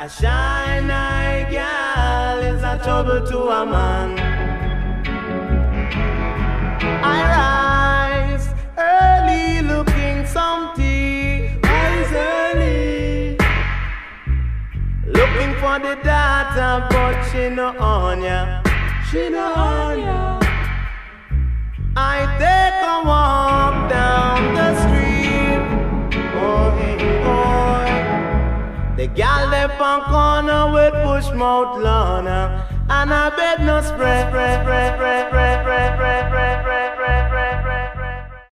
A shine eye girl is a trouble to a man. I rise early looking some tea. Rise early looking for the daughter, but she no on ya. She no on ya. I take a walk down the street. Oh, hey, boy. The gal left on corner with push mouth Lana, and I bed no spread.